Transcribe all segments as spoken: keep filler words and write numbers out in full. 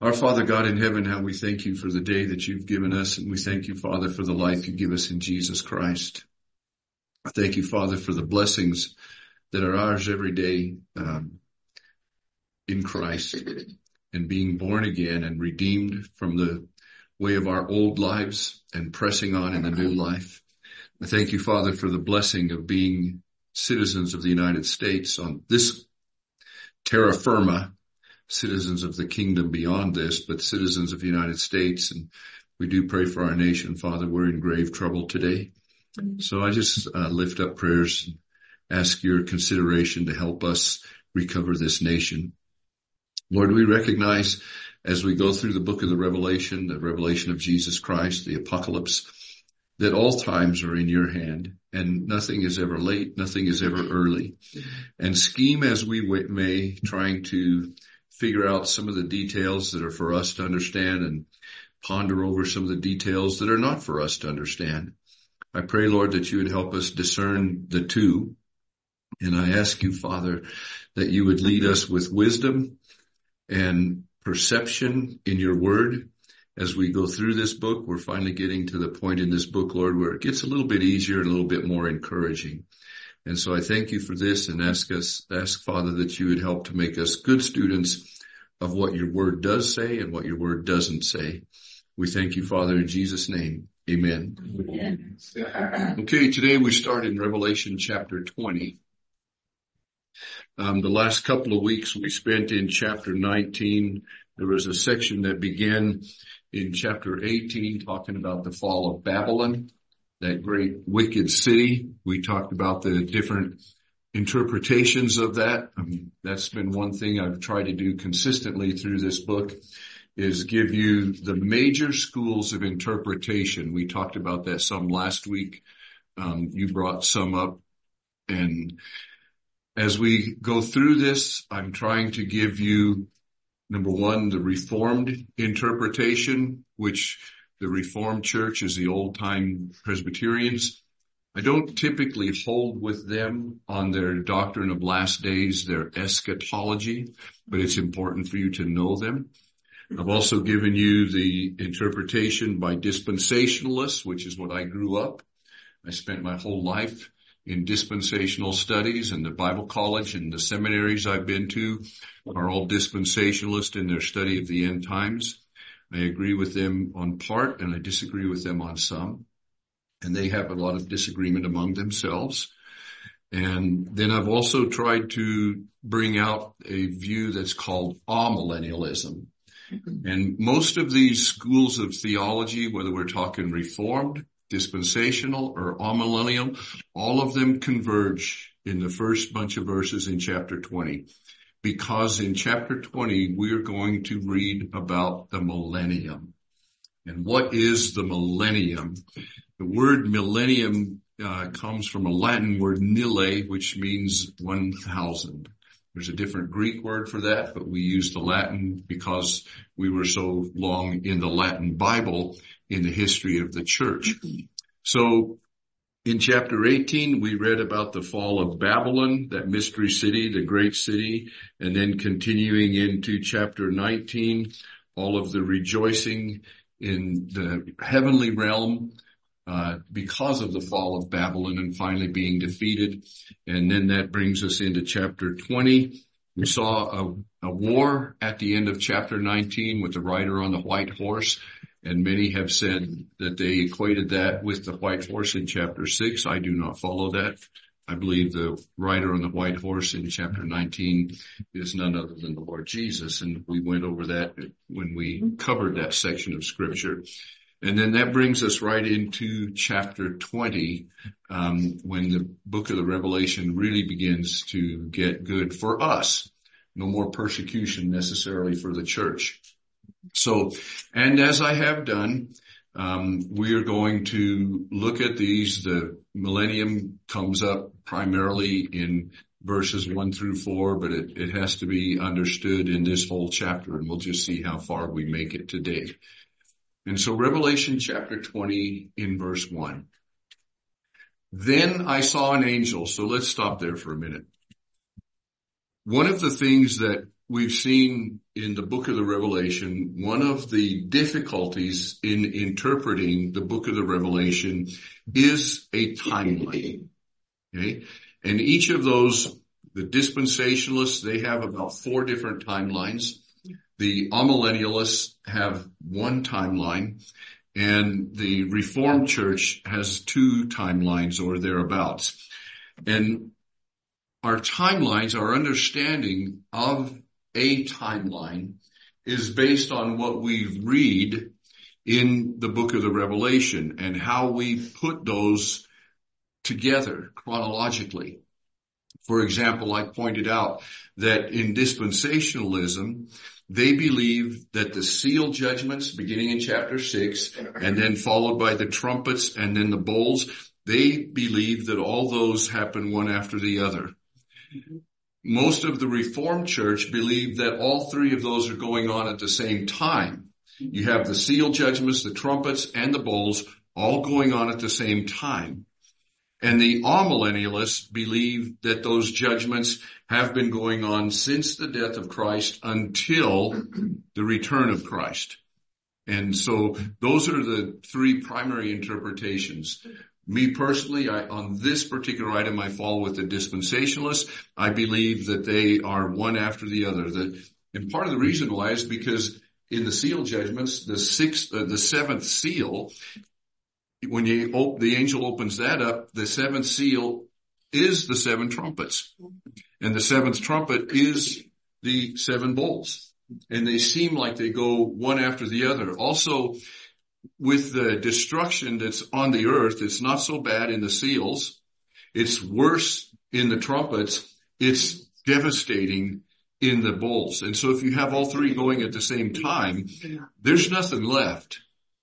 Our Father God in heaven, how we thank you for the day that you've given us, and we thank you, Father, for the life you give us in Jesus Christ. I thank you, Father, for the blessings that are ours every day um, in Christ, and being born again and redeemed from the way of our old lives and pressing on in the new life. I thank you, Father, for the blessing of being citizens of the United States on this terra firma, citizens of the kingdom beyond this, but citizens of the United States. And we do pray for our nation, Father. We're in grave trouble today. So I just uh, lift up prayers and ask your consideration to help us recover this nation. Lord, we recognize as we go through the book of the Revelation, the revelation of Jesus Christ, the apocalypse, that all times are in your hand, and nothing is ever late, nothing is ever early. And scheme as we may, trying to figure out some of the details that are for us to understand and ponder over some of the details that are not for us to understand. I pray, Lord, that you would help us discern the two. And I ask you, Father, that you would lead us with wisdom and perception in your word. As we go through this book, we're finally getting to the point in this book, Lord, where it gets a little bit easier and a little bit more encouraging. And so I thank you for this and ask us, ask Father that you would help to make us good students of what your word does say and what your word doesn't say. We thank you, Father, in Jesus' name. Amen. Amen. Okay, today we start in Revelation chapter twenty. Um, the last couple of weeks we spent in chapter nineteen. There was a section that began in chapter eighteen talking about the fall of Babylon, that great wicked city. We talked about the different interpretations of that. I mean, that's been one thing I've tried to do consistently through this book, is give you the major schools of interpretation. We talked about that some last week. Um, you brought some up. And as we go through this, I'm trying to give you, number one, the Reformed interpretation, which the Reformed Church is the old-time Presbyterians. I don't typically hold with them on their doctrine of last days, their eschatology, but it's important for you to know them. I've also given you the interpretation by dispensationalists, which is what I grew up. I spent my whole life in dispensational studies, and the Bible college and the seminaries I've been to are all dispensationalists in their study of the end times. I agree with them on part, and I disagree with them on some. And they have a lot of disagreement among themselves. And then I've also tried to bring out a view that's called amillennialism. And most of these schools of theology, whether we're talking Reformed, dispensational, or amillennial, all of them converge in the first bunch of verses in chapter twenty. Because in chapter twenty, we're going to read about the millennium. And what is the millennium? The word millennium uh, comes from a Latin word mille, which means one thousand. There's a different Greek word for that, but we use the Latin because we were so long in the Latin Bible in the history of the church. So in chapter eighteen, we read about the fall of Babylon, that mystery city, the great city, and then continuing into chapter nineteen, all of the rejoicing in the heavenly realm uh because of the fall of Babylon and finally being defeated. And then that brings us into chapter twenty. We saw a, a war at the end of chapter nineteen with the rider on the white horse. And many have said that they equated that with the white horse in chapter six. I do not follow that. I believe the rider on the white horse in chapter nineteen is none other than the Lord Jesus. And we went over that when we covered that section of scripture. And then that brings us right into chapter twenty, um, when the book of the Revelation really begins to get good for us. No more persecution necessarily for the church. So, and as I have done, um, we are going to look at these. The millennium comes up primarily in verses one through four, but it, it has to be understood in this whole chapter, and we'll just see how far we make it today. And so Revelation chapter twenty in verse one. Then I saw an angel. So let's stop there for a minute. One of the things that we've seen in the book of the Revelation, one of the difficulties in interpreting the book of the Revelation is a timeline. Okay. And each of those, the dispensationalists, they have about four different timelines. The amillennialists have one timeline, and the Reformed Church has two timelines or thereabouts. And our timelines, our understanding of a timeline is based on what we read in the book of the Revelation and how we put those together chronologically. For example, I pointed out that in dispensationalism, they believe that the seal judgments beginning in chapter six and then followed by the trumpets and then the bowls, they believe that all those happen one after the other. Mm-hmm. Most of the Reformed Church believe that all three of those are going on at the same time. You have the seal judgments, the trumpets, and the bowls all going on at the same time. And the amillennialists believe that those judgments have been going on since the death of Christ until the return of Christ. And so those are the three primary interpretations. Me personally, I, on this particular item, I fall with the dispensationalists. I believe that they are one after the other. The, and part of the reason why is because in the seal judgments, the sixth, uh, the seventh seal, when you op- the angel opens that up, the seventh seal is the seven trumpets. And the seventh trumpet is the seven bowls. And they seem like they go one after the other. Also, with the destruction that's on the earth, it's not so bad in the seals. It's worse in the trumpets. It's devastating in the bowls. And so if you have all three going at the same time, there's nothing left.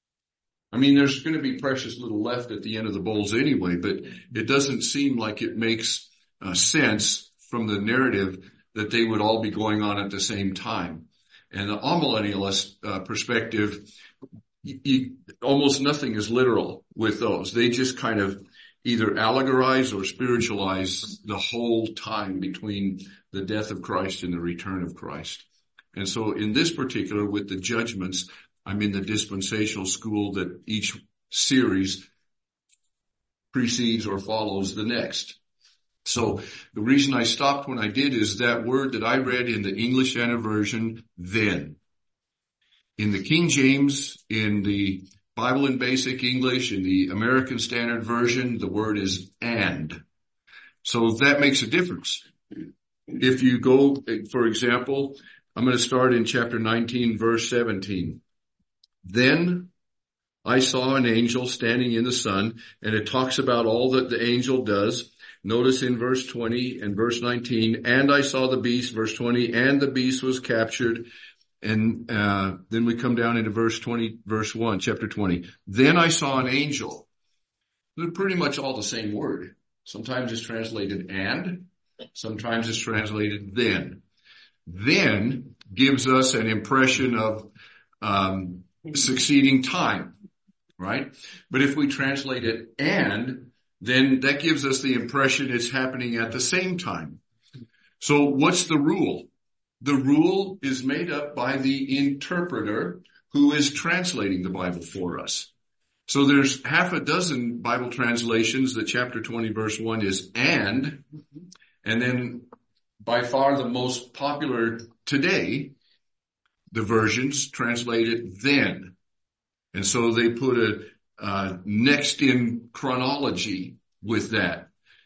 I mean, there's going to be precious little left at the end of the bowls anyway, but it doesn't seem like it makes uh, sense from the narrative that they would all be going on at the same time. And the amillennialist uh, perspective, you, you, almost nothing is literal with those. They just kind of either allegorize or spiritualize the whole time between the death of Christ and the return of Christ. And so in this particular, with the judgments, I'm in the dispensational school that each series precedes or follows the next. So the reason I stopped when I did is that word that I read in the English Standard Version, then. In the King James, in the Bible in Basic English, in the American Standard Version, the word is and. So that makes a difference. If you go, for example, I'm going to start in chapter nineteen, verse seventeen. Then I saw an angel standing in the sun, and it talks about all that the angel does. Notice in verse twenty and verse nineteen, and I saw the beast, verse twenty, and the beast was captured. And uh then we come down into verse twenty, verse one, chapter twenty. Then I saw an angel. They're pretty much all the same word. Sometimes it's translated and, sometimes it's translated then. Then gives us an impression of um succeeding time, right? But if we translate it and, then that gives us the impression it's happening at the same time. So what's the rule? The rule is made up by the interpreter who is translating the Bible for us. So there's half a dozen Bible translations that chapter twenty verse one is and, and then by far the most popular today, the versions translate it then. And so they put a uh, next in chronology with that.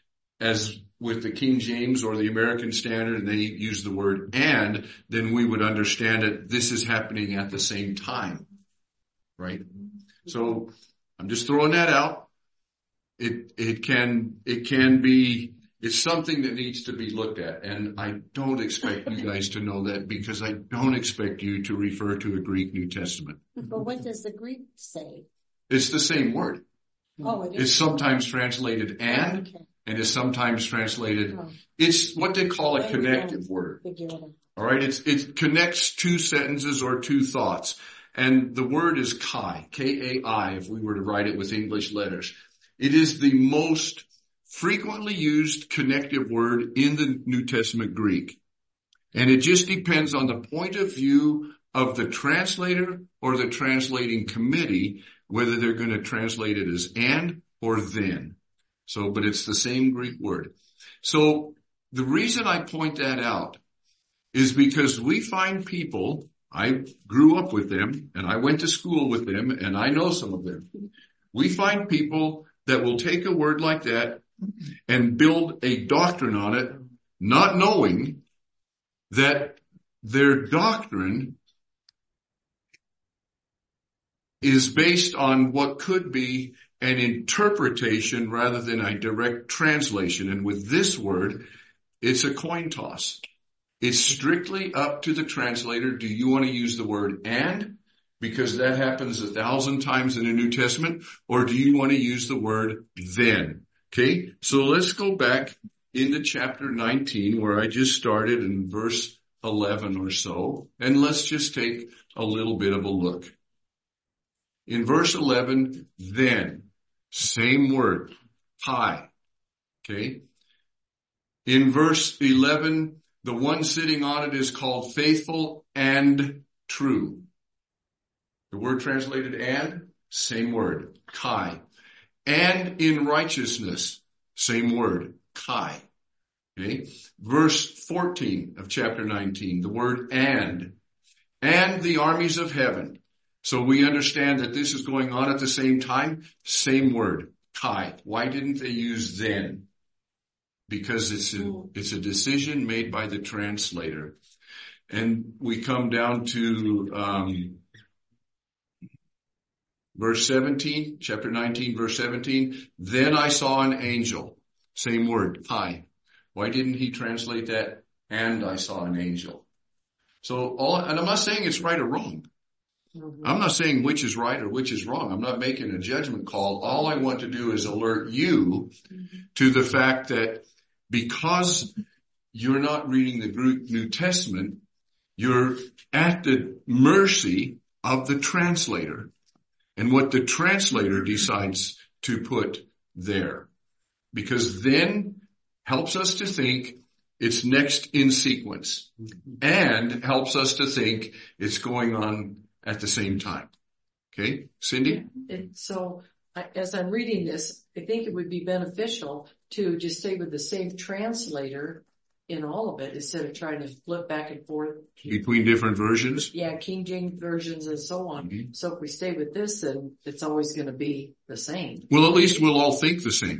As with the King James or the American Standard, and they use the word and, then we would understand it, this is happening at the same time. Right? So I'm just throwing that out. It, it can, it can be, it's something that needs to be looked at. And I don't expect you guys to know that because I don't expect you to refer to a Greek New Testament. But what does the Greek say? It's the same word. Oh, it is. It's sometimes translated and, okay. And is sometimes translated, oh. It's what they call a connective word. All right. It's, it connects two sentences or two thoughts. And the word is kai, K A I, if we were to write it with English letters. It is the most frequently used connective word in the New Testament Greek. And it just depends on the point of view of the translator or the translating committee, whether they're going to translate it as and or then. So, but it's the same Greek word. So the reason I point that out is because we find people, I grew up with them and I went to school with them and I know some of them. We find people that will take a word like that and build a doctrine on it, not knowing that their doctrine is based on what could be an interpretation rather than a direct translation. And with this word, it's a coin toss. It's strictly up to the translator. Do you want to use the word and? Because that happens a thousand times in the New Testament. Or do you want to use the word then? Okay, so let's go back into chapter nineteen where I just started in verse eleven or so. And let's just take a little bit of a look. In verse eleven, then, same word, kai. Okay. In verse eleven, the one sitting on it is called faithful and true. The word translated and, same word, kai. And in righteousness, same word, kai. Okay. Verse fourteen of chapter nineteen, the word and, and the armies of heaven. So we understand that this is going on at the same time. Same word, kai. Why didn't they use then? Because it's a, it's a decision made by the translator. And we come down to, um, verse seventeen, chapter nineteen, verse seventeen. Then I saw an angel. Same word, kai. Why didn't he translate that? And I saw an angel. So all, and I'm not saying it's right or wrong. Mm-hmm. I'm not saying which is right or which is wrong. I'm not making a judgment call. All I want to do is alert you mm-hmm. to the fact that because you're not reading the Greek New Testament, you're at the mercy of the translator and what the translator decides to put there. Because then helps us to think it's next in sequence and helps us to think it's going on at the same time. Okay, Cindy? And so I, as I'm reading this, I think it would be beneficial to just stay with the same translator in all of it instead of trying to flip back and forth. Between different versions? Yeah, King James versions and so on. Mm-hmm. So if we stay with this, then it's always going to be the same. Well, at least we'll all think the same.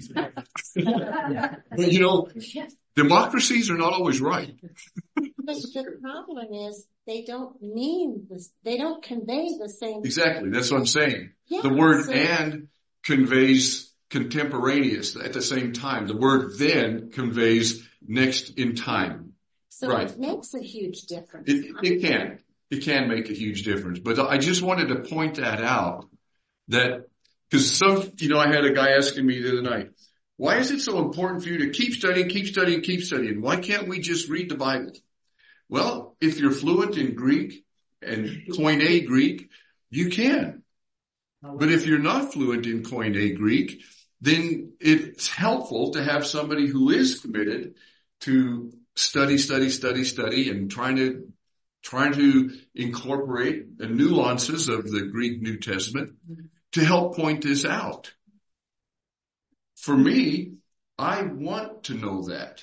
Yeah. But you know, democracies are not always right. But the problem is they don't mean this. They don't convey the same. Exactly. That's what I'm saying. Yeah, the word so, and conveys contemporaneous at the same time. The word then conveys next in time. So right. It makes a huge difference. It, it can. It can make a huge difference. But I just wanted to point that out that because some, you know, I had a guy asking me the other night, why is it so important for you to keep studying, keep studying, keep studying? Why can't we just read the Bible? Well, if you're fluent in Greek and Koine Greek, you can. But if you're not fluent in Koine Greek, then it's helpful to have somebody who is committed to study, study, study, study, and trying to trying to incorporate the nuances of the Greek New Testament to help point this out. For me, I want to know that.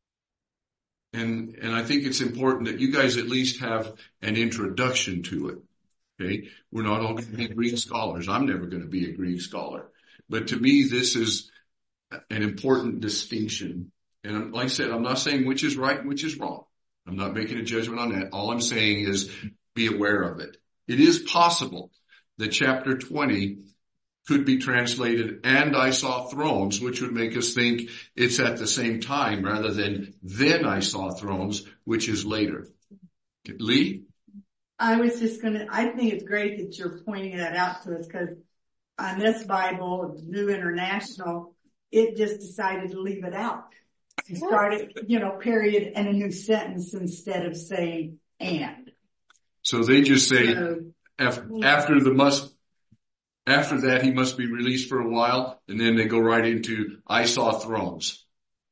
And, and I think it's important that you guys at least have an introduction to it. Okay. We're not all going to be Greek scholars. I'm never going to be a Greek scholar. But to me, this is an important distinction. And like I said, I'm not saying which is right and which is wrong. I'm not making a judgment on that. All I'm saying is be aware of it. It is possible that chapter twenty could be translated, and I saw thrones, which would make us think it's at the same time rather than then I saw thrones, which is later. Lee? I was just going to, I think it's great that you're pointing that out to us because on this Bible, New International, it just decided to leave it out. It started, you know, period and a new sentence instead of saying and. So they just say so, after, after the must, after that he must be released for a while, and then they go right into I saw thrones.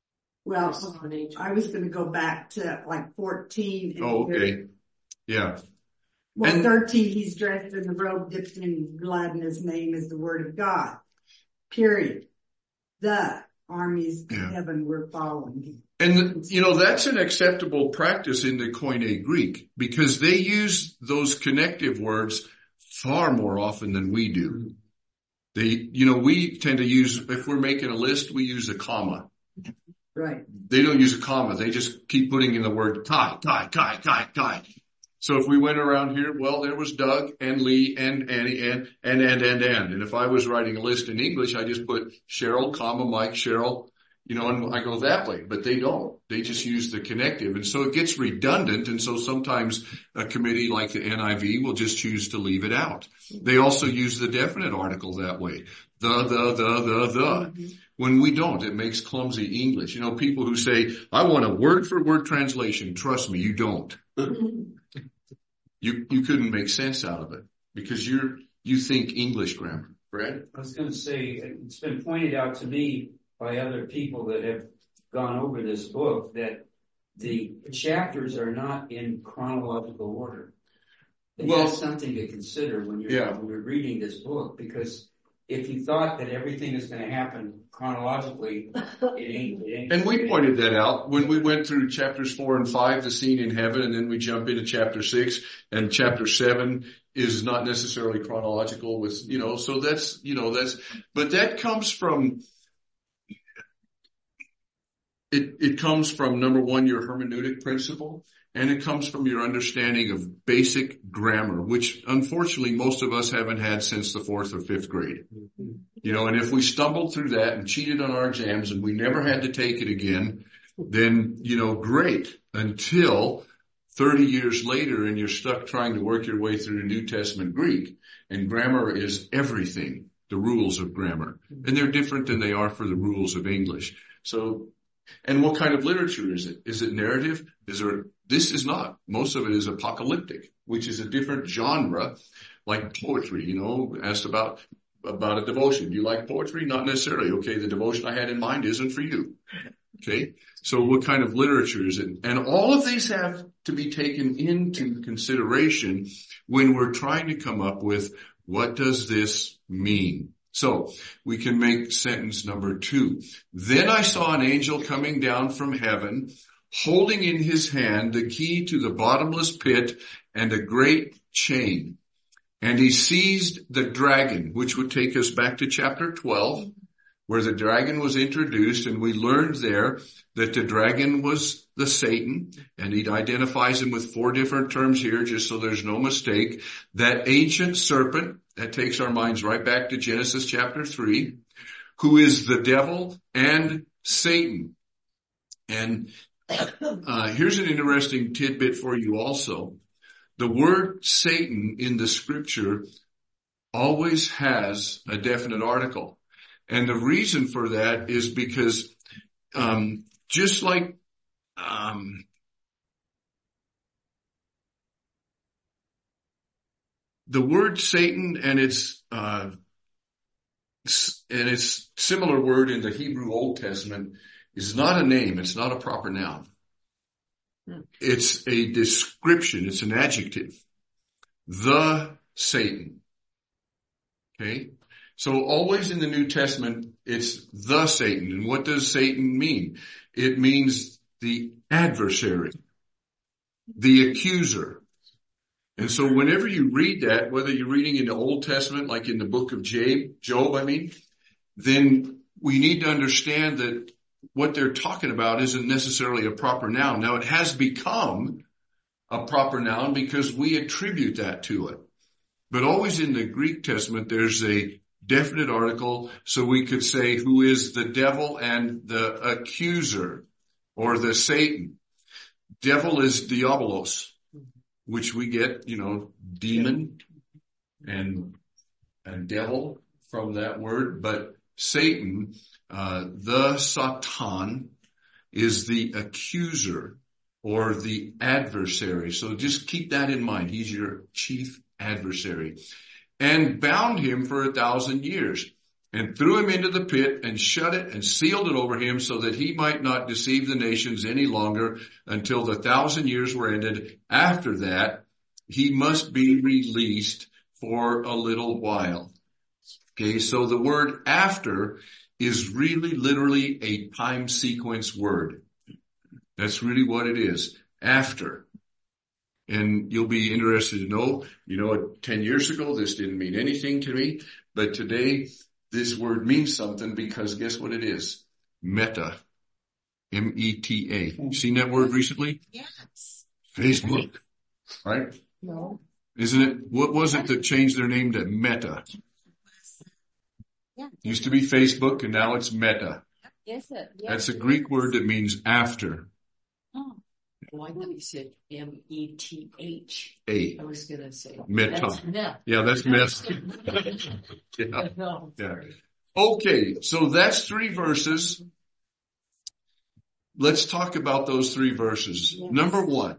Well, fallen angel. I was going to go back to like fourteen. And Oh, okay. Yeah. Well, And- thirteen, he's dressed in the robe dipped in blood, and his name is the Word of God. Period. The armies Yeah. of heaven were following him. And, you know, that's an acceptable practice in the Koine Greek because they use those connective words far more often than we do. They, you know, we tend to use, if we're making a list, we use a comma. Right. They don't use a comma. They just keep putting in the word Kai, Kai, Kai, Kai, Kai. So if we went around here, well, there was Doug and Lee and Annie and, and, and, and, and. And if I was writing a list in English, I just put Cheryl, comma, Mike, Cheryl, you know, and I go that way, but they don't. They just use the connective. And so it gets redundant. And so sometimes a committee like the N I V will just choose to leave it out. They also use the definite article that way. The, the, the, the, the. Mm-hmm. When we don't, it makes clumsy English. You know, people who say, I want a word for word translation. Trust me, you don't. You, you couldn't make sense out of it because you're, you think English grammar. Brad? I was going to say, it's been pointed out to me by other people that have gone over this book that the chapters are not in chronological order. And well, that's something to consider when you're, yeah. when you're reading this book, because if you thought that everything is going to happen chronologically, it ain't, it ain't. And we pointed that out when we went through chapters four and five, the scene in heaven, and then we jump into chapter six, and chapter seven is not necessarily chronological with, you know, so that's, you know, that's, but that comes from, it, it comes from number one, your hermeneutic principle. And it comes from your understanding of basic grammar, which unfortunately most of us haven't had since the fourth or fifth grade. You know, and if we stumbled through that and cheated on our exams and we never had to take it again, then, you know, great, until thirty years later and you're stuck trying to work your way through the New Testament Greek. And grammar is everything, the rules of grammar. And they're different than they are for the rules of English. So, and what kind of literature is it? Is it narrative? Is there, this is not. Most of it is apocalyptic, which is a different genre, like poetry, you know, asked about, about a devotion. Do you like poetry? Not necessarily. Okay, the devotion I had in mind isn't for you. Okay, so what kind of literature is it? And all of these have to be taken into consideration when we're trying to come up with what does this mean? So we can make sentence number two. Then I saw an angel coming down from heaven, holding in his hand the key to the bottomless pit and a great chain. And he seized the dragon, which would take us back to chapter twelve, where the dragon was introduced, and we learned there that the dragon was the Satan, and he identifies him with four different terms here, just so there's no mistake. That ancient serpent, that takes our minds right back to Genesis chapter three, who is the devil and Satan. And uh, here's an interesting tidbit for you also. The word Satan in the scripture always has a definite article. And the reason for that is because um just like um the word Satan and its uh and its similar word in the Hebrew Old Testament is not a name, it's not a proper noun. It's a description, it's an adjective. The Satan. Okay? So always in the New Testament, it's the Satan. And what does Satan mean? It means the adversary, the accuser. And so whenever you read that, whether you're reading in the Old Testament, like in the book of Job, Job, I mean, then we need to understand that what they're talking about isn't necessarily a proper noun. Now, it has become a proper noun because we attribute that to it. But always in the Greek Testament, there's a definite article, so we could say who is the devil and the accuser, or the Satan. Devil is diabolos, which we get, you know, demon and, and devil from that word. But Satan, uh, the Satan, is the accuser or the adversary. So just keep that in mind. He's your chief adversary. And bound him for a thousand years. and threw him into the pit and shut it and sealed it over him so that he might not deceive the nations any longer until the thousand years were ended. After that, he must be released for a little while. Okay, so the word after is really literally a time sequence word. That's really what it is. After. And you'll be interested to know, you know, ten years ago, this didn't mean anything to me, but today this word means something because guess what it is? Meta. M E T A. You seen that word recently? Yes. Facebook. Right? No. Isn't it? What was it that changed their name to Meta? Yeah. Used to be Facebook and now it's Meta. Yes, it. Yes, That's a it Greek is. word that means after. Oh. Well, I thought you said M E T H. A. I was gonna say. Meta. That's meth. Yeah, that's mess. Yeah. No. Yeah. Okay, so that's three verses. Let's talk about those three verses. Yes. Number one,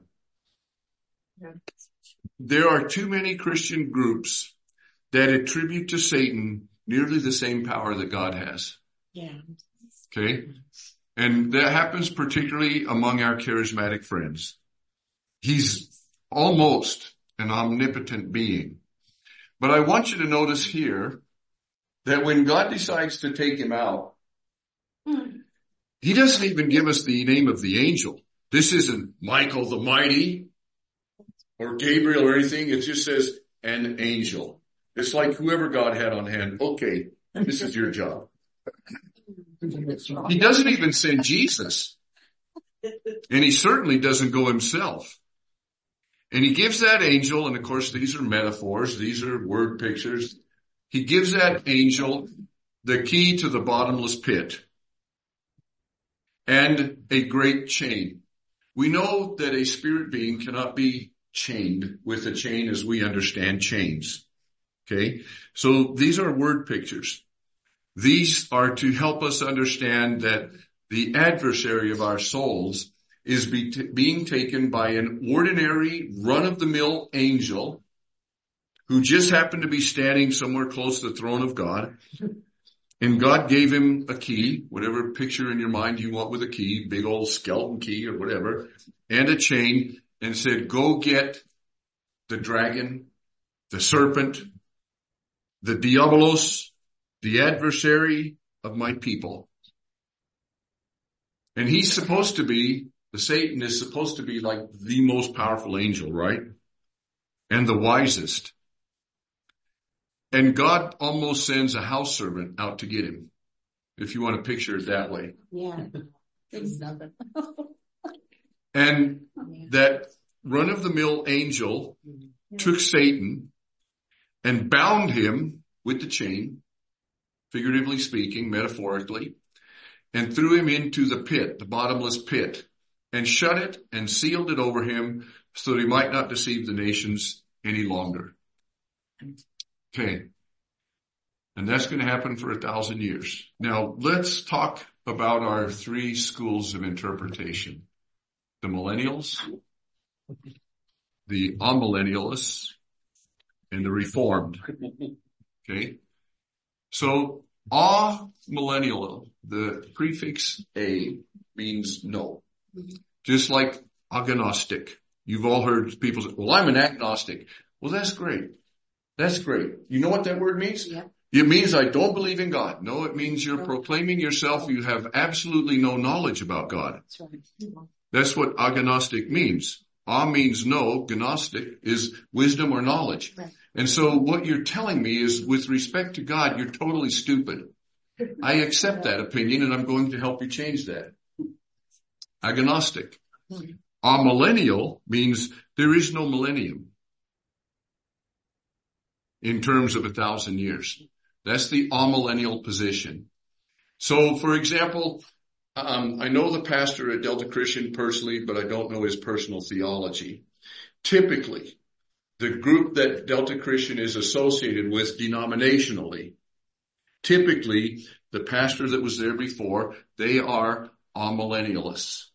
there are too many Christian groups that attribute to Satan nearly the same power that God has. Yeah. Okay? And that happens particularly among our charismatic friends. He's almost an omnipotent being. But I want you to notice here that when God decides to take him out, he doesn't even give us the name of the angel. This isn't Michael the Mighty or Gabriel or anything. It just says an angel. It's like whoever God had on hand. Okay, this is your job. He doesn't even send Jesus. And he certainly doesn't go himself. And he gives that angel, and of course these are metaphors, these are word pictures. He gives that angel the key to the bottomless pit and a great chain. We know that a spirit being cannot be chained with a chain as we understand chains. Okay? So these are word pictures. These are to help us understand that the adversary of our souls is be t- being taken by an ordinary run-of-the-mill angel who just happened to be standing somewhere close to the throne of God. And God gave him a key, whatever picture in your mind you want with a key, big old skeleton key or whatever, and a chain, and said, go get the dragon, the serpent, the diabolos, the adversary of my people. And he's supposed to be, the Satan is supposed to be like the most powerful angel, right? And the wisest. And God almost sends a house servant out to get him, if you want to picture it that way. Yeah. It's nothing. And that run-of-the-mill angel took Satan and bound him with the chain, figuratively speaking, metaphorically, and threw him into the pit, the bottomless pit, and shut it and sealed it over him so that he might not deceive the nations any longer. Okay. And that's going to happen for a thousand years. Now, let's talk about our three schools of interpretation. The millennials, the amillennialists, and the reformed. Okay? So, amillennial, the prefix A means no. Just like agnostic. You've all heard people say, well, I'm an agnostic. Well, that's great. That's great. You know what that word means? Yeah. It means I don't believe in God. No, it means you're proclaiming yourself. You have absolutely no knowledge about God. That's right. That's what agnostic means. A means no. Gnostic is wisdom or knowledge. Right. And so what you're telling me is with respect to God, you're totally stupid. I accept that opinion and I'm going to help you change that. Agnostic. Amillennial means there is no millennium in terms of a thousand years. That's the amillennial position. So, for example, um, I know the pastor at Delta Christian personally, but I don't know his personal theology. Typically, the group that Delta Christian is associated with denominationally, typically the pastor that was there before, they are amillennialists.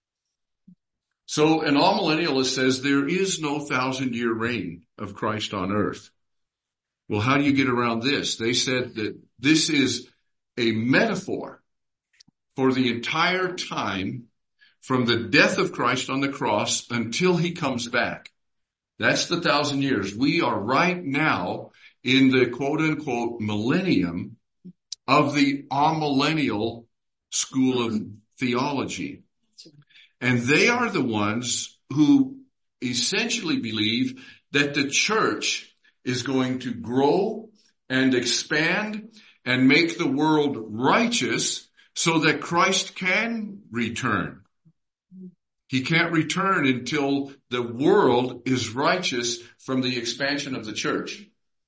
So an amillennialist says there is no thousand year reign of Christ on earth. Well, how do you get around this? They said that this is a metaphor for the entire time from the death of Christ on the cross until he comes back. That's the thousand years. We are right now in the quote unquote millennium of the amillennial school of theology. And they are the ones who essentially believe that the church is going to grow and expand and make the world righteous so that Christ can return. He can't return until the world is righteous from the expansion of the church.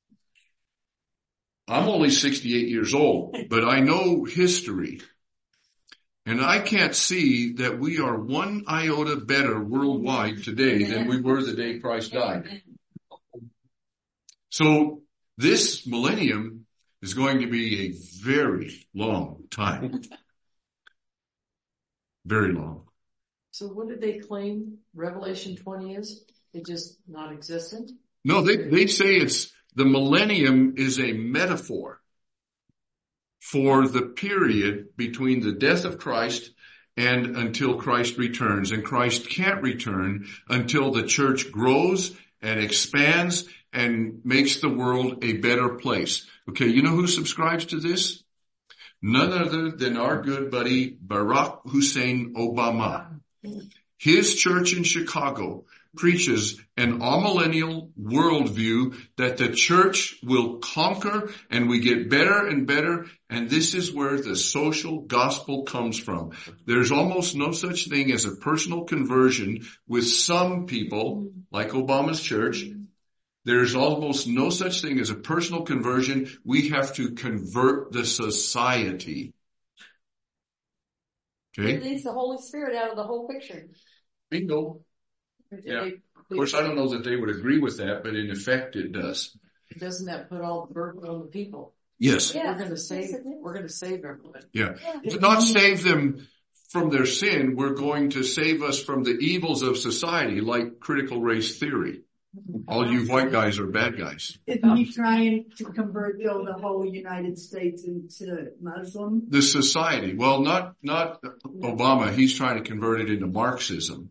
I'm only sixty-eight years old, but I know history. And I can't see that we are one iota better worldwide today than we were the day Christ died. So this millennium is going to be a very long time. Very long. So what did they claim Revelation twenty is? It's just non-existent? No, they, they say it's, the millennium is a metaphor for the period between the death of Christ and until Christ returns. And Christ can't return until the church grows and expands and makes the world a better place. Okay, you know who subscribes to this? None other than our good buddy Barack Hussein Obama. His church in Chicago preaches an amillennial worldview that the church will conquer and we get better and better. And this is where the social gospel comes from. There's almost no such thing as a personal conversion with some people, like Obama's church. There's almost no such thing as a personal conversion. We have to convert the society. Okay? It leaves the Holy Spirit out of the whole picture. Bingo. Yeah. Of course, I don't know that they would agree with that, but in effect it does. Doesn't that put all the burden on the people? Yes. Yeah. We're going to save, we're going to save everyone. Yeah. To not save them from their sin, we're going to save us from the evils of society, like critical race theory. All you white guys are bad guys. Isn't he trying to convert though the whole United States into Muslim? The society. Well, not, not Obama. He's trying to convert it into Marxism.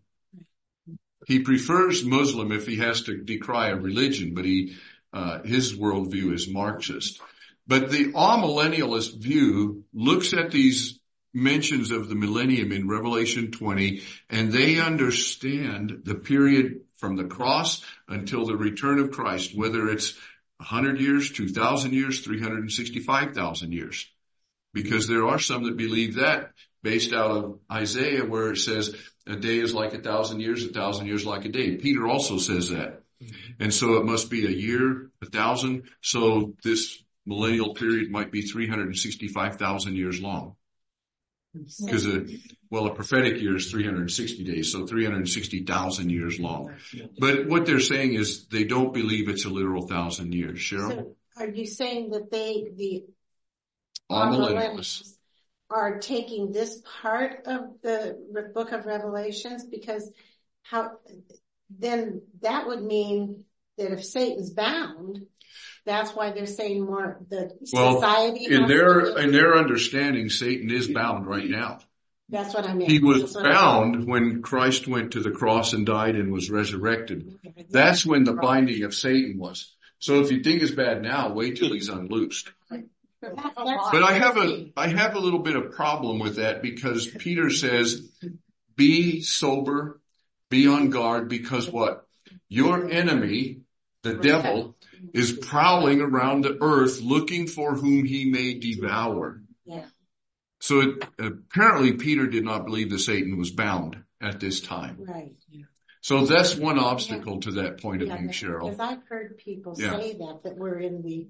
He prefers Muslim if he has to decry a religion, but he, uh, his worldview is Marxist. But the amillennialist view looks at these mentions of the millennium in Revelation twenty, and they understand the period from the cross until the return of Christ, whether it's one hundred years, two thousand years, three hundred sixty-five thousand years. Because there are some that believe that based out of Isaiah where it says a day is like a thousand years, a thousand years like a day. Peter also says that. And so it must be a year, a thousand. So this millennial period might be three hundred sixty-five thousand years long. Because, a, well, a prophetic year is three hundred sixty days, so three hundred sixty thousand years long. But what they're saying is they don't believe it's a literal thousand years. Cheryl? So are you saying that they, the Amillennialists are taking this part of the book of Revelations? Because how, then that would mean that if Satan's bound, that's why they're saying more the well, society. In their, in their understanding, Satan is bound right now. That's what I mean. He was bound when Christ went to the cross and died and was resurrected. Okay. That's when the binding of Satan was. So if you think it's bad now, wait till he's unloosed. That, But I have a, I have a little bit of problem with that because Peter says, be sober, be on guard, because what? Your enemy, the devil, is prowling around the earth looking for whom he may devour. Yeah. So it, apparently Peter did not believe that Satan was bound at this time. Right. So that's one obstacle to that point of Yeah, view, Cheryl. because I've heard people Yeah. say that, that we're in the,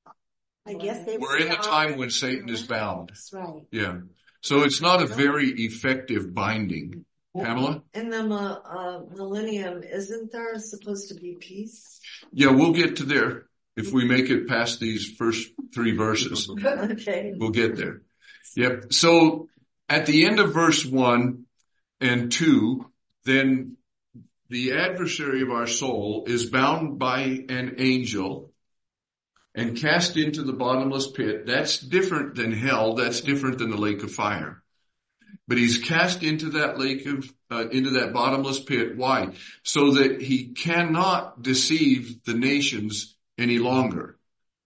I guess they We're in the time when Satan is bound. That's right. Yeah. So it's not a very effective binding. Pamela? In the uh, millennium, isn't there supposed to be peace? Yeah, we'll get to there. If we make it past these first three verses, Okay. we'll get there. Yep. So at the end of verse one and two, then the adversary of our soul is bound by an angel and cast into the bottomless pit. That's different than hell. That's different than the lake of fire. But he's cast into that lake of, uh, into that bottomless pit. Why? So that he cannot deceive the nations any longer.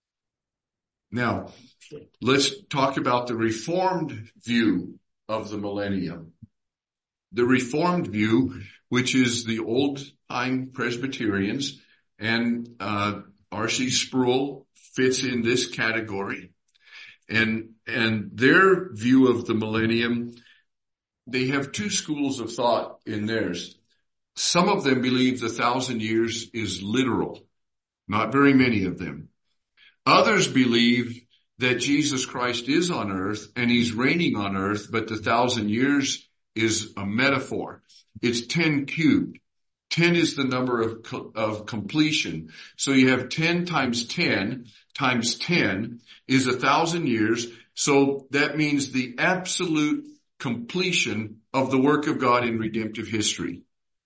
Now, let's talk about the Reformed view of the millennium. The Reformed view, which is the old-time Presbyterians, and uh R C Sproul fits in this category. And, and their view of the millennium, they have two schools of thought in theirs. Some of them believe the thousand years is literal. Not very many of them. Others believe that Jesus Christ is on earth and he's reigning on earth, but the thousand years is a metaphor. It's ten cubed. ten is the number of, of completion. So you have ten times ten times ten is a thousand years. So that means the absolute completion of the work of God in redemptive history.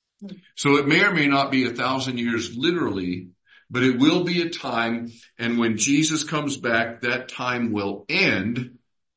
So it may or may not be a thousand years literally, but it will be a time, and when Jesus comes back, that time will end,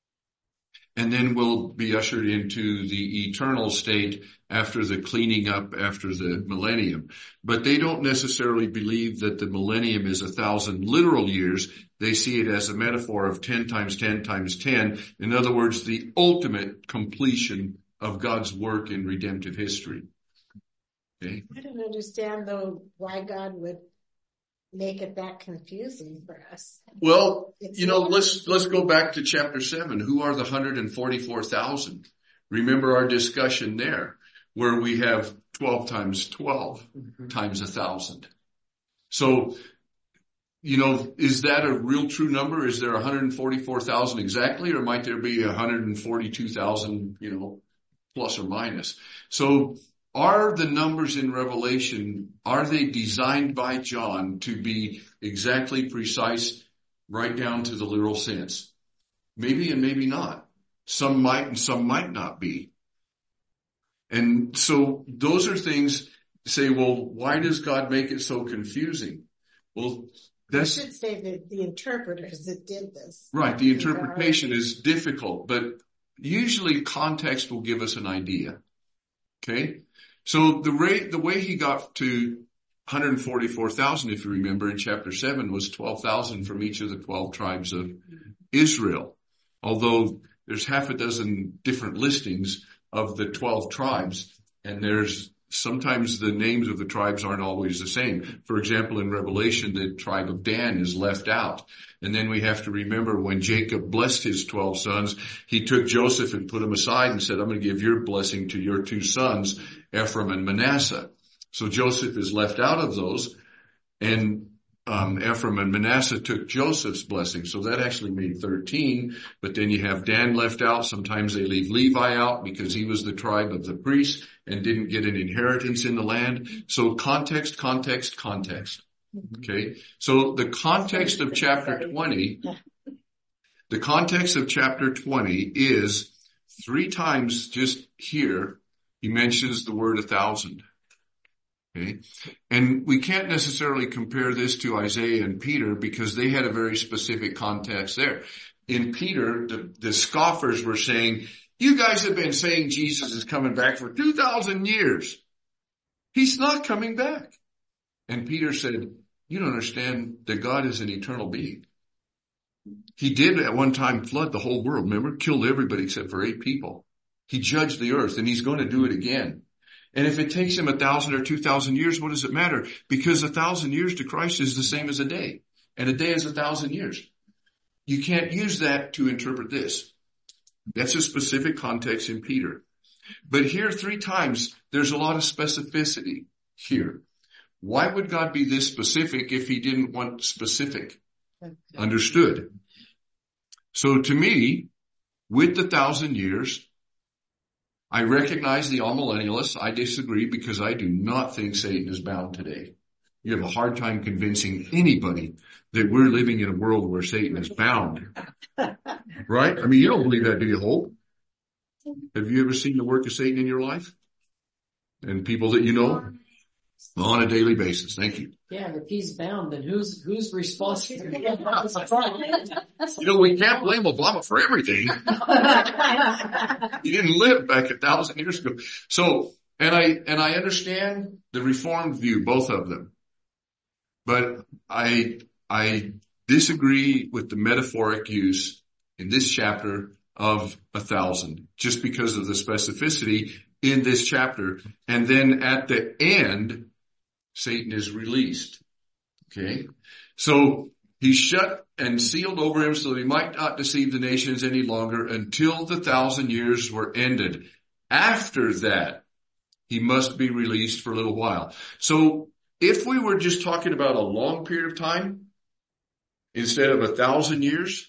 and then we'll be ushered into the eternal state after the cleaning up after the millennium. But they don't necessarily believe that the millennium is a thousand literal years. They see it as a metaphor of ten times ten times ten. In other words, the ultimate completion of God's work in redemptive history. Okay. I don't understand though why God would make it that confusing for us. Well, It's you know, not- let's, let's go back to chapter seven. Who are the one hundred forty-four thousand? Remember our discussion there where we have twelve times twelve times a thousand. So, you know, is that a real true number? Is there one hundred forty-four thousand exactly, or might there be one hundred forty-two thousand, you know, plus or minus? So are the numbers in Revelation, are they designed by John to be exactly precise right down to the literal sense? Maybe and maybe not. Some might and some might not be. And so those are things say, well, why does God make it so confusing? Well, I that's should say that the interpreters that did this. right. The interpretation is difficult, but usually context will give us an idea. Okay. So the rate, the way he got to one hundred forty-four thousand, if you remember in chapter seven, was twelve thousand from each of the twelve tribes of Israel. Although there's half a dozen different listings of the twelve tribes, and there's sometimes the names of the tribes aren't always the same. For example, in Revelation, the tribe of Dan is left out. And then we have to remember when Jacob blessed his twelve sons, he took Joseph and put him aside and said, I'm going to give your blessing to your two sons, Ephraim and Manasseh. So Joseph is left out of those, and um Ephraim and Manasseh took Joseph's blessing. So that actually made thirteen. But then you have Dan left out. Sometimes they leave Levi out because he was the tribe of the priests and didn't get an inheritance in the land. So context, context, context. Okay. So the context of chapter twenty, the context of chapter twenty is three times just here, he mentions the word a thousand. Okay. And we can't necessarily compare this to Isaiah and Peter because they had a very specific context there. In Peter, the, the scoffers were saying, you guys have been saying Jesus is coming back for two thousand years. He's not coming back. And Peter said, you don't understand that God is an eternal being. He did at one time flood the whole world. Remember, killed everybody except for eight people. He judged the earth, and he's going to do it again. And if it takes him a thousand or two thousand years, what does it matter? Because a thousand years to Christ is the same as a day. And a day is a thousand years. You can't use that to interpret this. That's a specific context in Peter. But here three times, there's a lot of specificity here. Why would God be this specific if he didn't want specific? Understood. So to me, with the thousand years, I recognize the amillennialists. I disagree because I do not think Satan is bound today. You have a hard time convincing anybody that we're living in a world where Satan is bound. Right? I mean, you don't believe that, do you, Hope? Have you ever seen the work of Satan in your life? And people that you know? On a daily basis. Thank you. Yeah, and if he's bound, then who's, who's responsible? You know, we can't blame Obama for everything. He didn't live back a thousand years ago. So, and I, and I understand the Reformed view, both of them. But I, I disagree with the metaphoric use in this chapter of a thousand, just because of the specificity in this chapter. And then at the end, Satan is released. Okay. So he's shut and sealed over him so that he might not deceive the nations any longer until the thousand years were ended. After that, he must be released for a little while. So if we were just talking about a long period of time instead of a thousand years,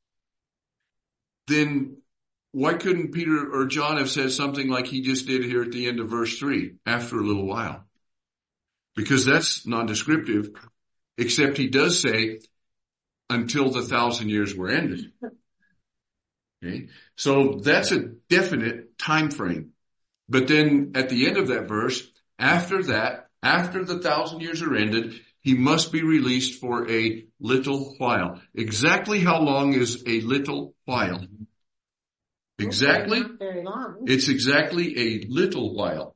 then why couldn't Peter or John have said something like he just did here at the end of verse three, after a little while? Because that's non-descriptive, except he does say until the thousand years were ended. Okay. So that's a definite time frame. But then at the end of that verse, after that, after the thousand years are ended, he must be released for a little while. Exactly how long is a little while? Exactly? Not very long. It's exactly a little while.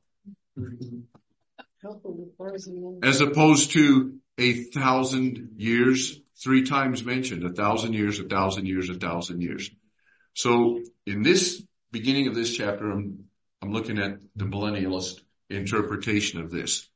As opposed to a thousand years, three times mentioned, a thousand years, a thousand years, a thousand years. So in this beginning of this chapter, I'm, I'm looking at the millennialist interpretation of this.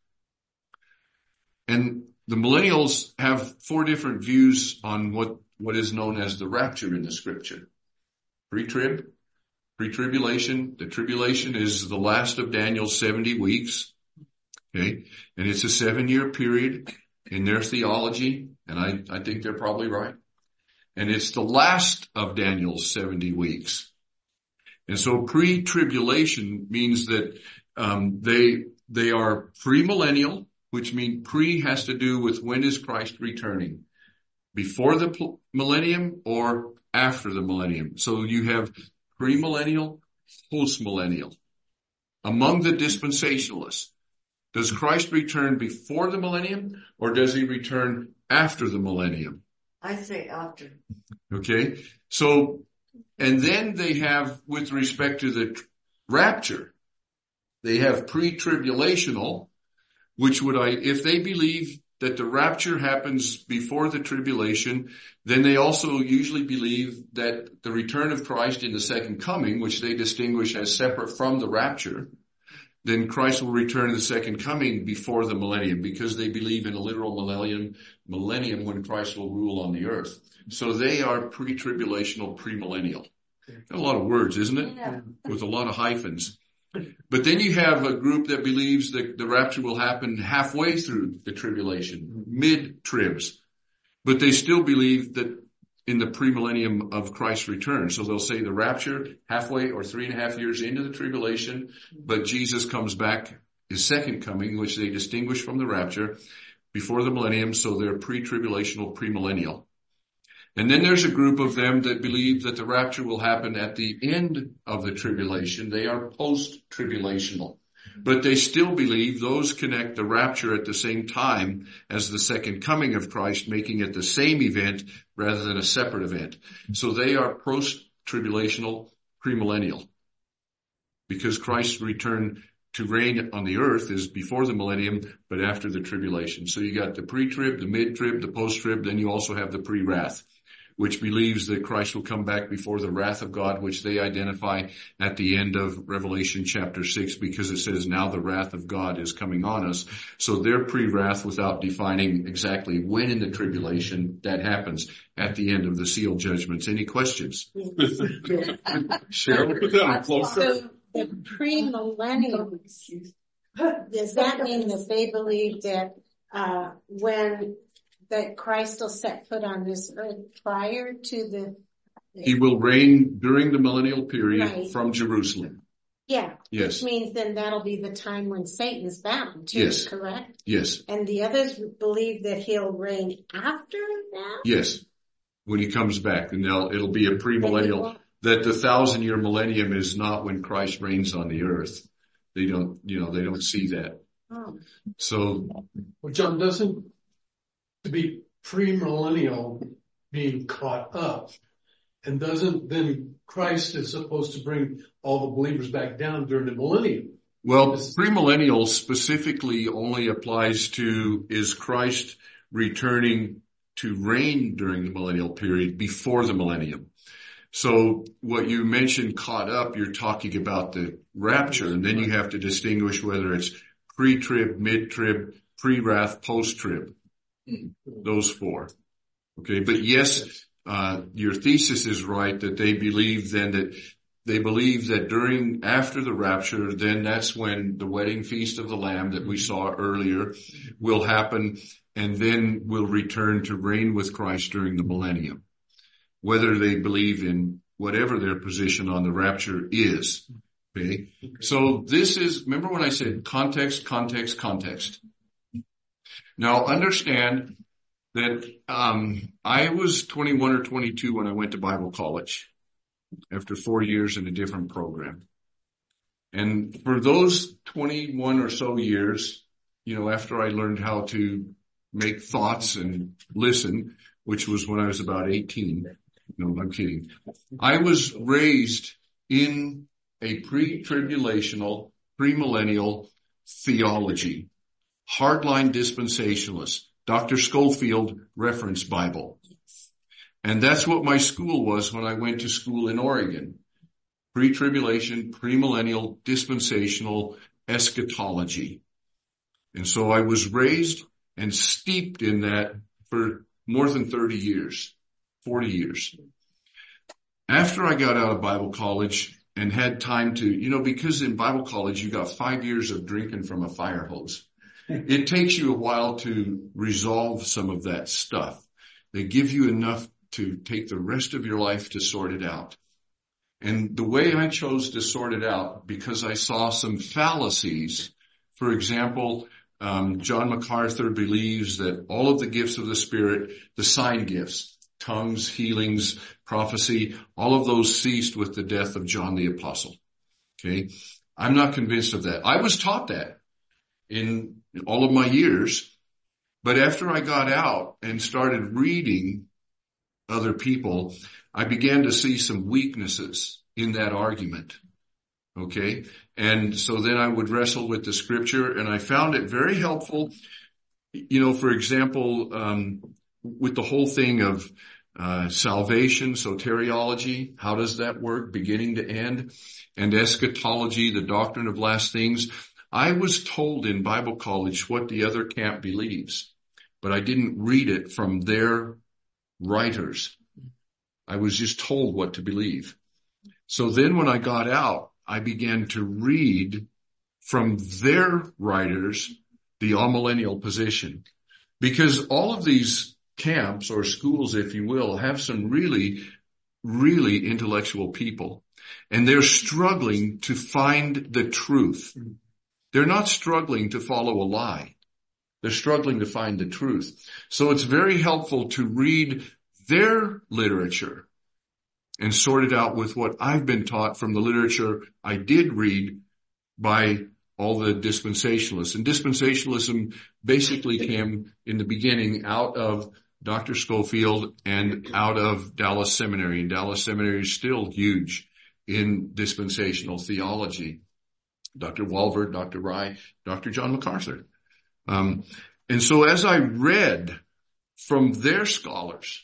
And the millennials have four different views on what, what is known as the rapture in the scripture. Pre-trib, pre-tribulation. The tribulation is the last of Daniel's seventy weeks. Okay. And it's a seven year period in their theology. And I, I think they're probably right. And it's the last of Daniel's seventy weeks. And so pre-tribulation means that, um, they, they are premillennial, which means pre has to do with when is Christ returning? Before the millennium or after the millennium. So you have premillennial, postmillennial. Among the dispensationalists, does Christ return before the millennium or does he return after the millennium? I say after. Okay. So, and then they have, with respect to the rapture, they have pre-tribulational, which would I, if they believe that the rapture happens before the tribulation, then they also usually believe that the return of Christ in the second coming, which they distinguish as separate from the rapture, then Christ will return in the second coming before the millennium, because they believe in a literal millennium, millennium when Christ will rule on the earth. So they are pre-tribulational, premillennial. A lot of words, isn't it? Yeah. With a lot of hyphens. But then you have a group that believes that the rapture will happen halfway through the tribulation, mid-tribs. But they still believe that in the premillennium of Christ's return. So they'll say the rapture halfway or three and a half years into the tribulation, but Jesus comes back, his second coming, which they distinguish from the rapture, before the millennium. So they're pre-tribulational, premillennial. And then there's a group of them that believe that the rapture will happen at the end of the tribulation. They are post-tribulational. But they still believe those connect the rapture at the same time as the second coming of Christ, making it the same event rather than a separate event. So they are post-tribulational, premillennial. Because Christ's return to reign on the earth is before the millennium, but after the tribulation. So you got the pre-trib, the mid-trib, the post-trib, then you also have the pre-wrath, which believes that Christ will come back before the wrath of God, which they identify at the end of Revelation chapter six, because it says now the wrath of God is coming on us. So they're pre-wrath without defining exactly when in the tribulation that happens at the end of the seal judgments. Any questions? Cheryl, put that on closer. So the premillennials, does that mean that they believe that uh when that Christ will set foot on this earth prior to the... He will reign during the millennial period Right. from Jerusalem. Yeah. Yes. Which means then that'll be the time when Satan's bound too, Yes. correct? Yes. And the others believe that he'll reign after that? Yes. When he comes back, and they'll, it'll be a premillennial, that the thousand year millennium is not when Christ reigns on the earth. They don't, you know, they don't see that. Oh. So, Well, John, doesn't to be premillennial being caught up, and doesn't then Christ is supposed to bring all the believers back down during the millennium? well, premillennial specifically only applies to, is Christ returning to reign during the millennial period before the millennium. So what you mentioned caught up, you're talking about the rapture, and then you have to distinguish whether it's pre-trib, mid-trib, pre-wrath, post-trib. Those four. Okay, but yes, uh, your thesis is right that they believe then that they believe that during, after the rapture, then that's when the wedding feast of the Lamb that we saw earlier will happen, and then will return to reign with Christ during the millennium. Whether they believe in whatever their position on the rapture is. Okay. So this is, remember when I said context, context, context. Now understand that, um, I was twenty-one or twenty-two when I went to Bible college after four years in a different program. And for those twenty-one or so years, you know, after I learned how to make thoughts and listen, which was when I was about eighteen. No, I'm kidding. I was raised in a pre-tribulational, premillennial theology, hardline dispensationalist, Doctor Schofield reference Bible. And that's what my school was when I went to school in Oregon. Pre-tribulation, premillennial, dispensational eschatology. And so I was raised and steeped in that for more than thirty years. forty years. After I got out of Bible college and had time to, you know, because in Bible college you got five years of drinking from a fire hose. It takes you a while to resolve some of that stuff. They give you enough to take the rest of your life to sort it out. And the way I chose to sort it out, because I saw some fallacies. For example, um, John MacArthur believes that all of the gifts of the Spirit, the sign gifts, tongues, healings, prophecy, all of those ceased with the death of John the Apostle. Okay. I'm not convinced of that. I was taught that in all of my years, but after I got out and started reading other people, I began to see some weaknesses in that argument. Okay. And so then I would wrestle with the scripture, and I found it very helpful. You know, for example, um, with the whole thing of uh salvation, soteriology, how does that work beginning to end? And eschatology, the doctrine of last things. I was told in Bible college what the other camp believes, but I didn't read it from their writers. I was just told what to believe. So then when I got out, I began to read from their writers the amillennial position, because all of these camps or schools, if you will, have some really, really intellectual people, and they're struggling to find the truth. They're not struggling to follow a lie. They're struggling to find the truth. So it's very helpful to read their literature and sort it out with what I've been taught from the literature I did read by all the dispensationalists. And dispensationalism basically came in the beginning out of Doctor Schofield and out of Dallas Seminary. And Dallas Seminary is still huge in dispensational theology. Doctor Walvoord, Doctor Rye, Doctor John MacArthur. Um, and so as I read from their scholars,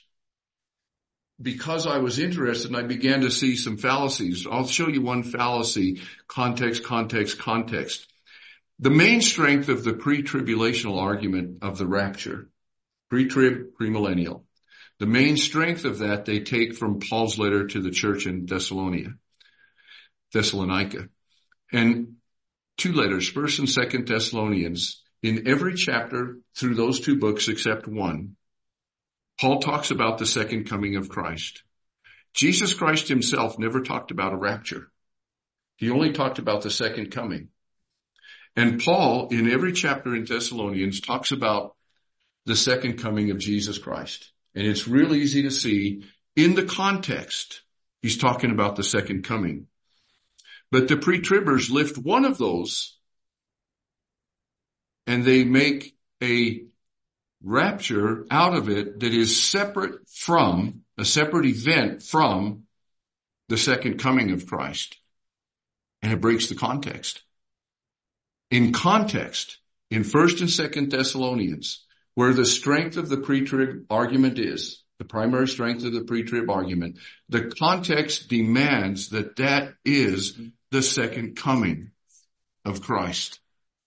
because I was interested and I began to see some fallacies. I'll show you one fallacy: context, context, context. The main strength of the pre-tribulational argument of the rapture, pre-trib, premillennial, the main strength of that they take from Paul's letter to the church in Thessalonica, Thessalonica. And two letters, First and Second Thessalonians, in every chapter through those two books except one, Paul talks about the second coming of Christ. Jesus Christ himself never talked about a rapture. He only talked about the second coming. And Paul, in every chapter in Thessalonians, talks about the second coming of Jesus Christ. And it's real easy to see in the context, he's talking about the second coming. But the pre-tribbers lift one of those and they make a rapture out of it that is separate from, a separate event from the second coming of Christ. And it breaks the context. In context, in First and Second Thessalonians, where the strength of the pre-trib argument is, the primary strength of the pre-trib argument, the context demands that that is the second coming of Christ.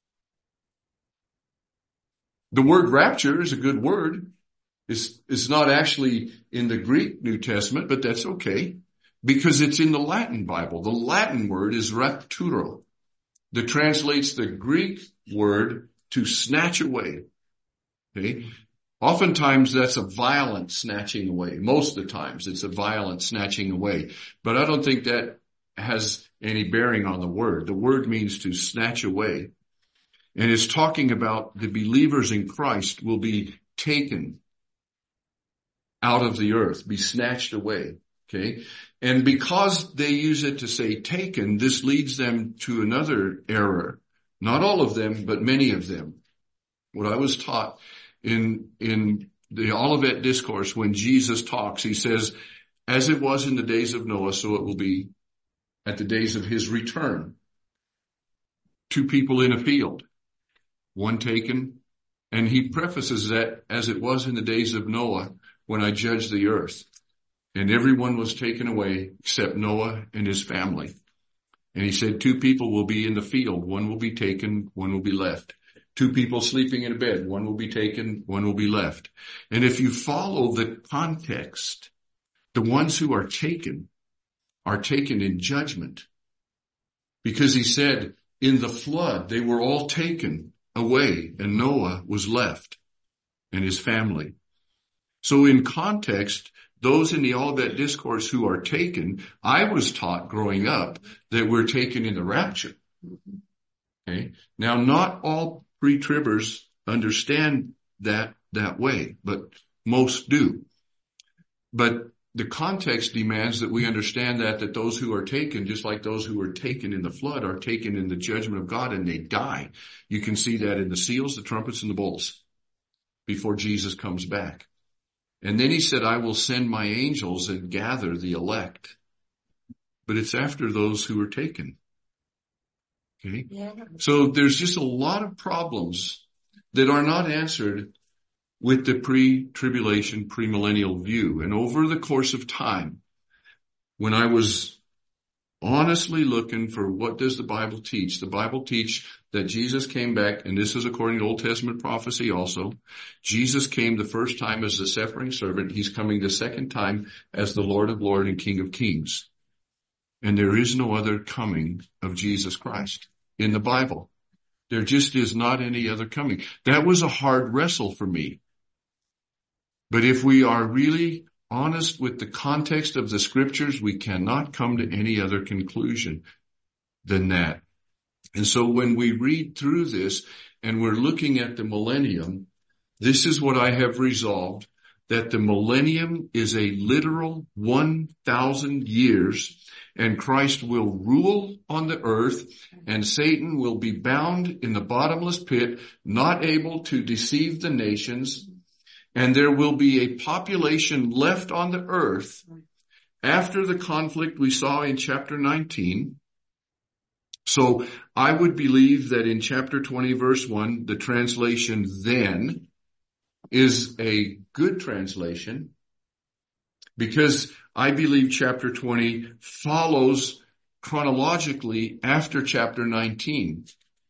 The word rapture is a good word. It's, it's not actually in the Greek New Testament, but that's okay because it's in the Latin Bible. The Latin word is rapturo, that translates the Greek word to snatch away. Okay? Oftentimes that's a violent snatching away. Most of the times it's a violent snatching away. But I don't think that has any bearing on the word. The word means to snatch away. And it's talking about the believers in Christ will be taken out of the earth, be snatched away. Okay. And because they use it to say taken, this leads them to another error. Not all of them, but many of them. What I was taught in, in the Olivet Discourse, when Jesus talks, he says, as it was in the days of Noah, so it will be at the days of his return. Two people in a field, one taken, and he prefaces that as it was in the days of Noah when I judged the earth, and everyone was taken away except Noah and his family. And he said two people will be in the field, one will be taken, one will be left. Two people sleeping in a bed, one will be taken, one will be left. And if you follow the context, the ones who are taken are taken in judgment. Because he said in the flood, they were all taken away and Noah was left and his family. So in context, those in the Olivet Discourse who are taken, I was taught growing up that we're taken in the rapture. Okay. Now, not all pre-tribbers understand that that way, but most do. But the context demands that we understand that, that those who are taken, just like those who were taken in the flood, are taken in the judgment of God and they die. You can see that in the seals, the trumpets, and the bowls before Jesus comes back. And then he said, I will send my angels and gather the elect. But it's after those who are taken. Okay. Yeah. So there's just a lot of problems that are not answered with the pre-tribulation, premillennial view. And over the course of time, when I was honestly looking for what does the Bible teach, the Bible teach that Jesus came back, and this is according to Old Testament prophecy also. Jesus came the first time as the suffering servant. He's coming the second time as the Lord of Lords and King of Kings. And there is no other coming of Jesus Christ in the Bible. There just is not any other coming. That was a hard wrestle for me. But if we are really honest with the context of the scriptures, we cannot come to any other conclusion than that. And so when we read through this and we're looking at the millennium, this is what I have resolved, that the millennium is a literal one thousand years, and Christ will rule on the earth, and Satan will be bound in the bottomless pit, not able to deceive the nations. And there will be a population left on the earth after the conflict we saw in chapter nineteen. So I would believe that in chapter twenty, verse one, the translation then is a good translation, because I believe chapter twenty follows chronologically after chapter nineteen.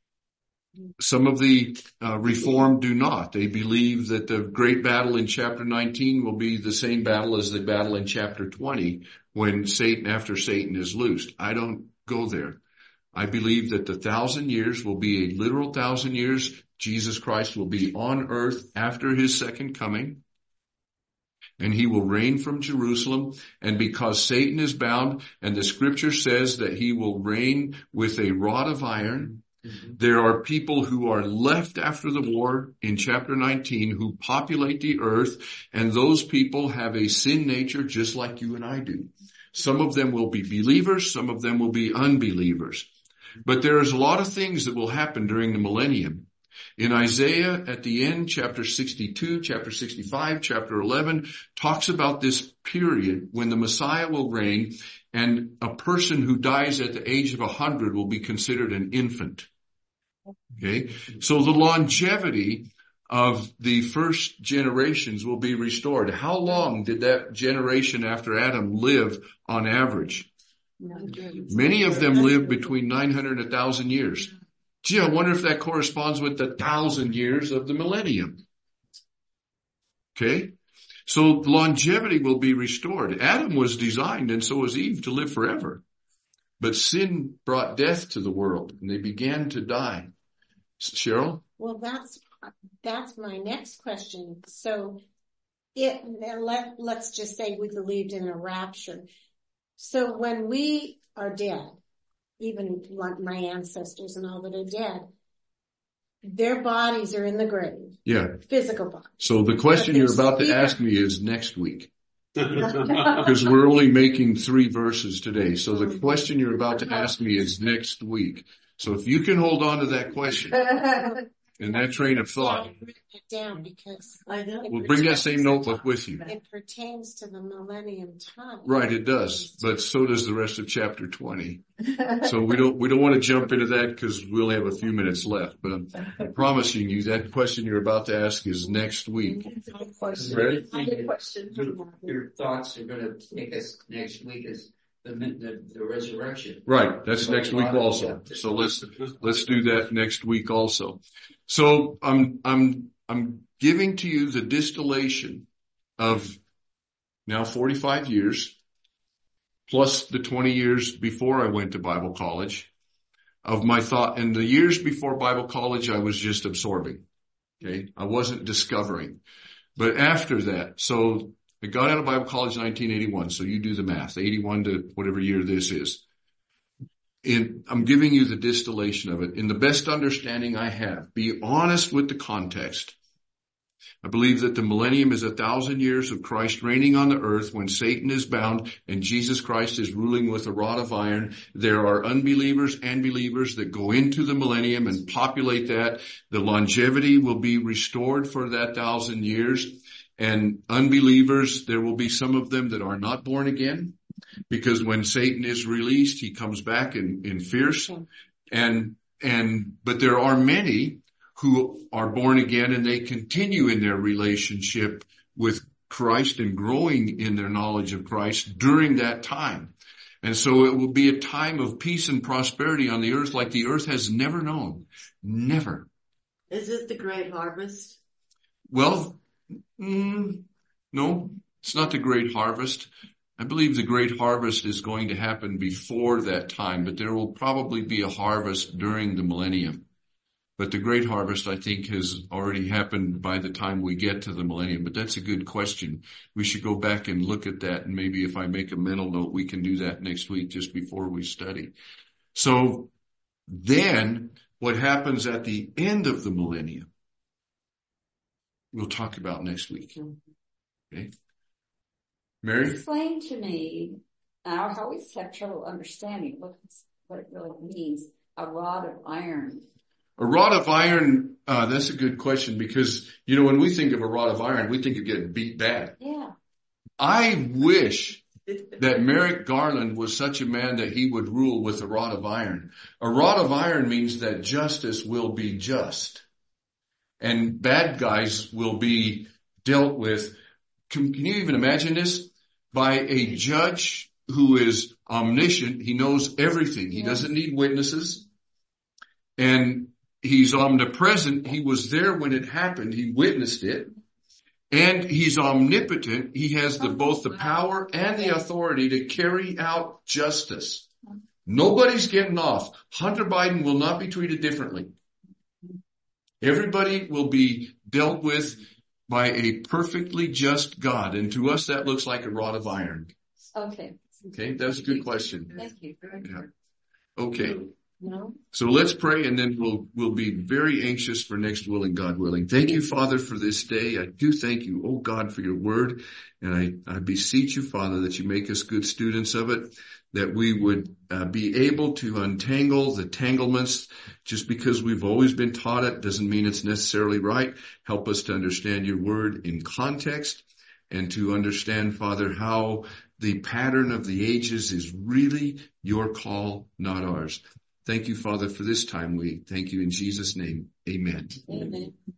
Some of the uh, Reformed do not. They believe that the great battle in chapter nineteen will be the same battle as the battle in chapter twenty when Satan, after Satan is loosed. I don't go there. I believe that the thousand years will be a literal thousand years. Jesus Christ will be on earth after his second coming, and he will reign from Jerusalem. And because Satan is bound, and the scripture says that he will reign with a rod of iron, mm-hmm. There are people who are left after the war in chapter nineteen who populate the earth, and those people have a sin nature just like you and I do. Some of them will be believers, some of them will be unbelievers. But there is a lot of things that will happen during the millennium. In Isaiah, at the end, chapter sixty-two, chapter sixty-five, chapter eleven, talks about this period when the Messiah will reign, and a person who dies at the age of a hundred will be considered an infant. Okay? So the longevity of the first generations will be restored. How long did that generation after Adam live on average? Many of them lived between nine hundred and one thousand years. Gee, I wonder if that corresponds with the thousand years of the millennium. Okay? So longevity will be restored. Adam was designed, and so was Eve, to live forever. But sin brought death to the world, and they began to die. Cheryl? Well, that's, that's my next question. So it, let, let's just say we believed in a rapture. So when we are dead, even like my ancestors and all that are dead, their bodies are in the grave. Yeah. Physical bodies. So the question you're about to ask me is next week. Because we're only making three verses today. So the question you're about to ask me is next week. So if you can hold on to that question and that train of thought, I've written it down because I know. we'll bring that same notebook with you. it pertains to the millennium time. Right, it does. But so does the rest of chapter twenty. So we don't, we don't want to jump into that because we'll have a few minutes left. But I'm, I'm promising you that question you're about to ask is next week. Ready? Your, your thoughts are going to take us next week as the, the, the resurrection. Right, that's next week also. So let's, let's do that next week also. So I'm, I'm, I'm giving to you the distillation of now forty-five years, plus the twenty years before I went to Bible college, of my thought. And the years before Bible college, I was just absorbing. Okay. I wasn't discovering. But after that, so I got out of Bible college in nineteen eighty-one. So you do the math, eighty-one to whatever year this is. In, I'm giving you the distillation of it in the best understanding I have. Be honest with the context. I believe that the millennium is a thousand years of Christ reigning on the earth when Satan is bound and Jesus Christ is ruling with a rod of iron. There are unbelievers and believers that go into the millennium and populate that. The longevity will be restored for that thousand years. And unbelievers, there will be some of them that are not born again, because when Satan is released, he comes back in, in fierce. And, and, but there are many who are born again and they continue in their relationship with Christ and growing in their knowledge of Christ during that time. And so it will be a time of peace and prosperity on the earth like the earth has never known. Never. Is it the great harvest? Well, mm, no, it's not the great harvest. I believe the great harvest is going to happen before that time, but there will probably be a harvest during the millennium. But the great harvest, I think, has already happened by the time we get to the millennium. But that's a good question. We should go back and look at that. And maybe if I make a mental note, we can do that next week just before we study. So then what happens at the end of the millennium, we'll talk about next week. Okay. Mary? Explain to me, I always have trouble understanding what, what it really means, a rod of iron. A rod of iron, uh, that's a good question because, you know, when we think of a rod of iron, we think of getting beat bad. Yeah. I wish that Merrick Garland was such a man that he would rule with a rod of iron. A rod of iron means that justice will be just and bad guys will be dealt with. Can, can you even imagine this? By a judge who is omniscient. He knows everything. He doesn't need witnesses. And he's omnipresent. He was there when it happened. He witnessed it. And he's omnipotent. He has the, both the power and the authority to carry out justice. Nobody's getting off. Hunter Biden will not be treated differently. Everybody will be dealt with by a perfectly just God. And to us, that looks like a rod of iron. Okay. Okay, that's a good question. Thank you. Yeah. Okay. No. So let's pray and then we'll, we'll be very anxious for next willing, God willing. Thank you, Father, for this day. I do thank you, oh God, for your word. And I, I beseech you, Father, that you make us good students of it, that we would uh, be able to untangle the tanglements. Just because we've always been taught it doesn't mean it's necessarily right. Help us to understand your word in context and to understand, Father, how the pattern of the ages is really your call, not ours. Thank you, Father, for this time. We thank you in Jesus' name. Amen. Amen.